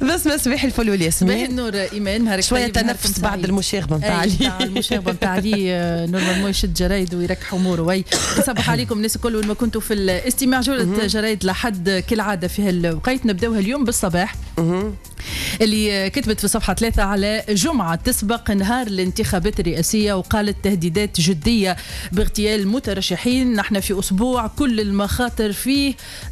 بس صباح الفل والياسمين. صباح النور ايمان، نهارك شويه تنفس بعد المشاغبه نتاع علي. المشاغبه نتاع علي نورمالمون يشد جرايد ويركح اموره. وي نصبح عليكم الناس الكل وين ما كنتوا في الاستماع. جوله جرايد لحد كالعاده في هالوقيت. نبداوها اليوم بالصباح اللي كتبت في صفحة 3 على جمعة تسبق نهار الانتخابات الرئاسية، وقالت تهديدات جدية باغتيال المترشحين. نحن في أسبوع كل المخاطر فيه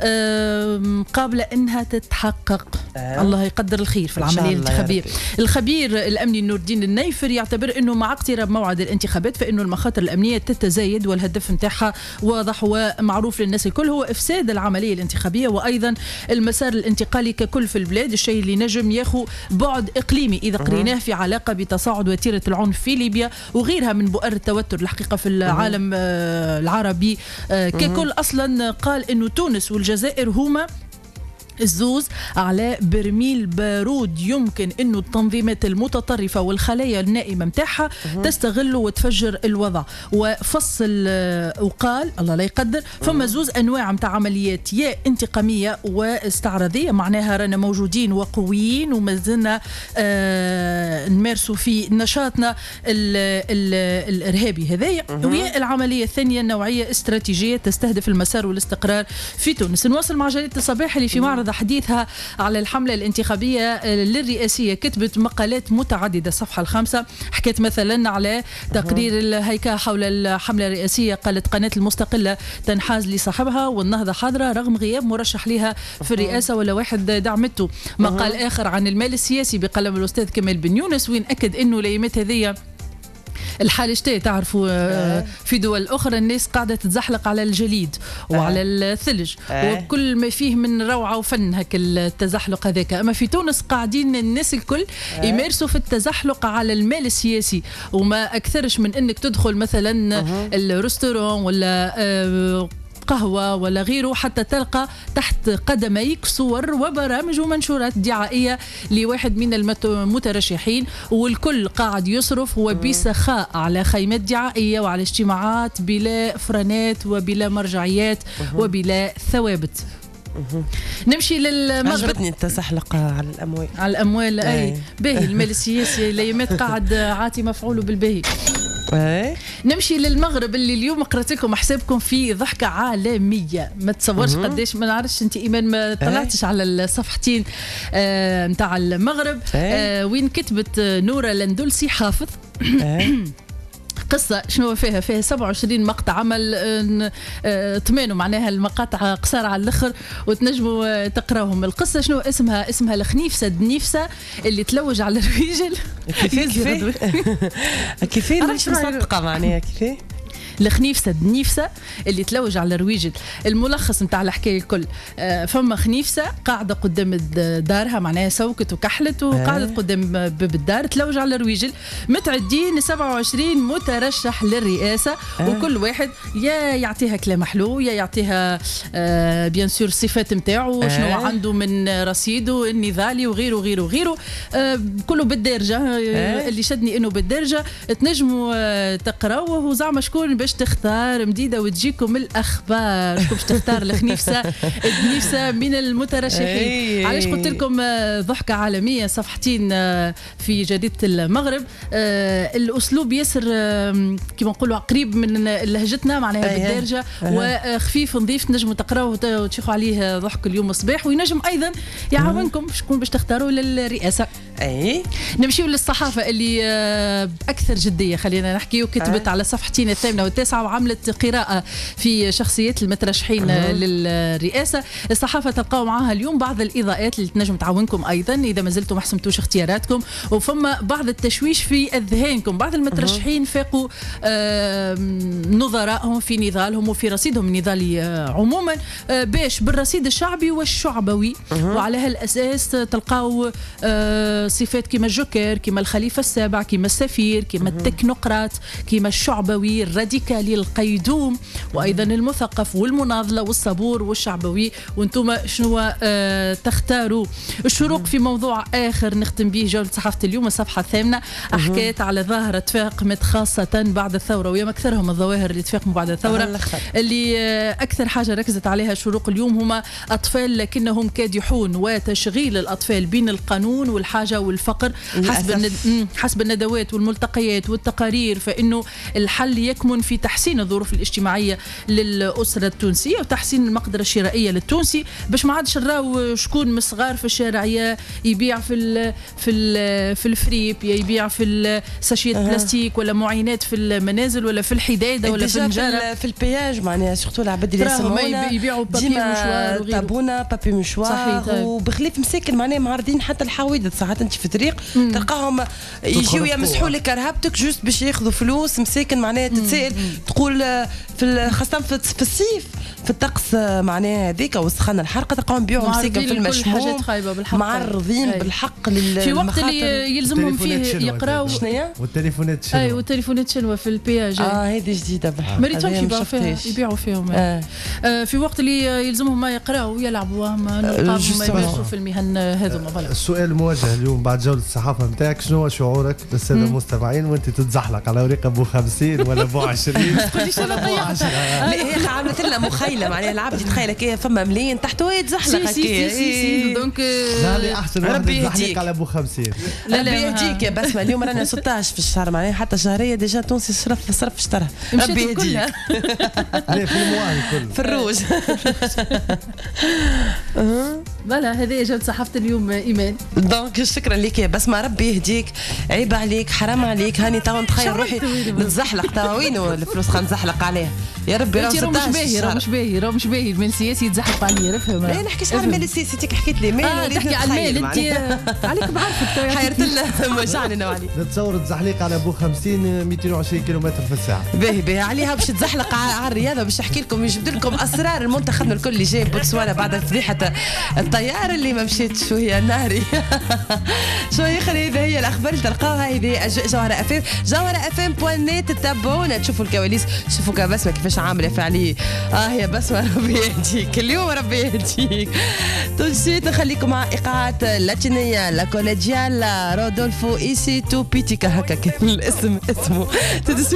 قابلة أنها تتحقق. الله يقدر الخير في العملية الانتخابية. الخبير الأمني نور الدين النيفر يعتبر أنه مع اقتراب موعد الانتخابات فإنه المخاطر الأمنية تتزايد، والهدف نتاعها واضح ومعروف للناس الكل، هو إفساد العملية الانتخابية وأيضا المسار الانتقالي ككل في البلاد، الشيء اللي نجم ياخو بعد إقليمي إذا قريناه في علاقة بتصاعد وتيرة العنف في ليبيا وغيرها من بؤر التوتر الحقيقة في العالم العربي ككل. أصلا قال أنه تونس والجزائر هما الزوز على برميل بارود يمكن انه التنظيمات المتطرفه والخلايا النائمه متاعها تستغل وتفجر الوضع. وفصل وقال الله لا يقدر فما زوز انواع متاع عمليات، يا انتقاميه واستعراضيه، معناها رانا موجودين وقويين وما زلنا نمارسوا في نشاطنا الارهابي هذايا، ويا العمليه الثانيه النوعيه استراتيجيه تستهدف المسار والاستقرار في تونس. نواصل مع جريده الصباح اللي في معرض حديثها على الحملة الانتخابية للرئاسية. كتبت مقالات متعددة. الصفحة 5 حكيت مثلا على تقرير الهيكا حول الحملة الرئاسية. قالت قناة المستقلة تنحاز لصاحبها والنهضة حاضرة رغم غياب مرشح لها في الرئاسة ولا واحد دعمته. مقال آخر عن المال السياسي بقلم الأستاذ كمال بن يونس، وين أكد أنه الأيامات هذه الحال شتاء تعرفوا في دول أخرى الناس قاعدة تتزحلق على الجليد وعلى الثلج وكل ما فيه من روعة وفن هك التزحلق هذاك. أما في تونس قاعدين الناس الكل يمارسوا في التزحلق على المال السياسي، وما أكثرش من أنك تدخل مثلا الرستوران ولا قهوة ولا غيره حتى تلقى تحت قدميك صور وبرامج ومنشورات دعائية لواحد من المترشحين، والكل قاعد يصرف وبسخاء على خيمات دعائية وعلى اجتماعات بلا فرانات وبلا مرجعيات وبلا ثوابت. نمشي للمغرب. عجبتني التزحلق على الأموال. على الأموال أي باهي. المال السياسي الأيامات قاعد عاتي مفعوله بالباهي. نمشي للمغرب اللي اليوم قرأت لكم حسابكم في ضحكة عالمية ما تصورش قديش. ما نعرفش انت ايمان ما طلعتش على الصفحتين نتاع المغرب وين كتبت نورة لندلسي حافظ قصة شنو فيها 27 مقطع عمل تمانوا معناها المقاطع قصار على الاخر وتنجموا تقراوهم. القصة شنو اسمها الخنيفسة الدنيفسة اللي تلوج على الرجل. كيفين مش مصدقة معناها كيفين الخنيفسة الدنيفسة اللي تلوج على الرواجل. الملخص نتاع الحكايه الكل فما خنيفسة قاعده قدام دارها معناها سوكت وكحلت وقعدت قدام باب الدار تلوج على الرواجل. متعدين 27 مترشح للرئاسه وكل واحد يا يعطيها كلام حلو يا يعطيها بيان سور الصفات نتاعو شنو عنده من رصيده النضالي وغيره غيره غيره كله بالدارجه. اللي شدني انه بالدارجه تنجموا تقراوه وزعما شكون باش تختار مديده وتجيكم الاخبار شكون باش تختار الخنيفسه الدنيفسه من المترشحين. علاش قلت لكم ضحكه عالميه صفحتين في جريده المغرب. الاسلوب ياسر كيما نقولوا قريب من لهجتنا معناها بالدارجه وخفيف نظيف تنجموا تقراوه وتشوفوا عليه ضحك اليوم الصباح وينجم ايضا يعاونكم شكون باش تختاروا للرئاسه. نمشيو للصحافه اللي باكثر جديه خلينا نحكي وكتبت على صفحتين 8 و9 وعملت قراءه في شخصيات المترشحين للرئاسه. الصحافه تلقاو معها اليوم بعض الاضاءات اللي تنجم تعاونكم ايضا اذا ما زلتم ما حسمتوش اختياراتكم وفما بعض التشويش في اذهانكم. بعض المترشحين فاقوا نظرائهم في نضالهم وفي رصيدهم النضالي عموما باش بالرصيد الشعبي والشعبوي وعلى هالاساس تلقاو صفات كما الجوكر، كما الخليفة السابع، كما السفير، كما التكنوقراط، كما الشعبوي، الراديكالي، القيدوم، وأيضا المثقف والمناضلة والصبور والشعبوي. وانتم شنو تختاروا؟ الشروق في موضوع آخر نختم به جولة صحافة اليوم، الصفحة الثامنة حكيت على ظاهرة تفاقمت خاصة بعد الثورة، ويا أكثرهم الظواهر اللي تفاقموا بعد الثورة. اللي أكثر حاجة ركزت عليها شروق اليوم هما أطفال لكنهم كادحون، وتشغيل الأطفال بين القانون والحاجة والفقر حسب الندوات والملتقيات والتقارير، فإنه الحل يكمن في تحسين الظروف الاجتماعية للأسرة التونسية وتحسين المقدرة الشرائية للتونسي، باش ما عادش نراو شكون من الصغار في الشارع يبيع في الفريب، يبيع في الساشيات بلاستيك، ولا معينات في المنازل، ولا في الحداده، ولا في النجاره، في البياج معناها سورتو العباد اللي يسمعونا يبيعوا بابي مشوار وغيره، تابونا بابي مشوار، وبخلاف مساكن معناها معرضين حتى الحوادث. ساعات انت في الطريق تلقاهم يجيو يمسحوا لك رهبتك جوست باش ياخذوا فلوس. مساكن معناها تتسائل تقول خاصة في الصيف في الطقس معناها هذيك والسخانه الحرقه تلقاهم يبيعوا مساكن في المشموم معرضين بالحق في وقت اللي يلزمهم فيه يقراوا. شنيا والتليفونات شنو؟ اي والتليفونات شنو في البياج. هذه جديده بالحق، ما ريتهمش يبيعوا فيهم. في وقت اللي يلزمهم ما يقراوا ويلعبوا ما نلقاهم ما يمارسوا في المهن هذوما. السؤال الموجه اليوم بعد جوله الصحافه نتاعك، شنو هو شعورك للساده المستمعين وانت تتزحلق على ورقه ابو 50 ولا ابو 20؟ تقوليش انا ضيعتها. لا هي عملت لنا مخيله معناها العبد يتخيل كي فما مليين تحت هو يتزحلق سي دونك لا احسن ربي يهديك على ابو 50. ربي يهديك يا بسمه. اليوم رانا 16 في الشهر معناها حتى شهريه ديجا تونسي صرف اشترى. ربي يهديك. لا في الموال كله في الروج. فوالا هذه جوله صحافه اليوم ايمان. دونك شكرا لك يا بسمه. ربي يهديك، عيب عليك، حرام عليك. هاني تو نتخيل روحي نتزحلق. تو وينو الفلوس خلينا نزحلق عليها يا ربي. راه مش باهي المال السياسي يتزحلق عليه. رفهم لا نحكيش على المال السياسي، تيك حكيت لي مال تحكي على المال انت عليك بعرفك حيرت لنا وجعني نوعلي. نتصور تزحليق على ابو 50 220 كيلومتر في الساعه. باهي عليها باش تزحلق على الرياضه. باش نحكي لكم نجبد لكم اسرار المنتخب الكل اللي جاي بوتسوانا بعد فضيحه الطياره اللي ما مشيت شويه ناري. شويه خلي هذه هي الاخبار اللي تلقاوها. هذه جوهره اف ام، جوهره اف ام .net. تتابعونا تشوفوا الكواليس، شوفوا بسمه كيفاش عامله فعليه. يا بسمه ربي يهديك اليوم، ربي يهديك. تنسيت نخليكم مع ايقاعات لاتينيه لا كوليجيال رودولفو ايسي تو بيتيكا هكا الاسم اسمه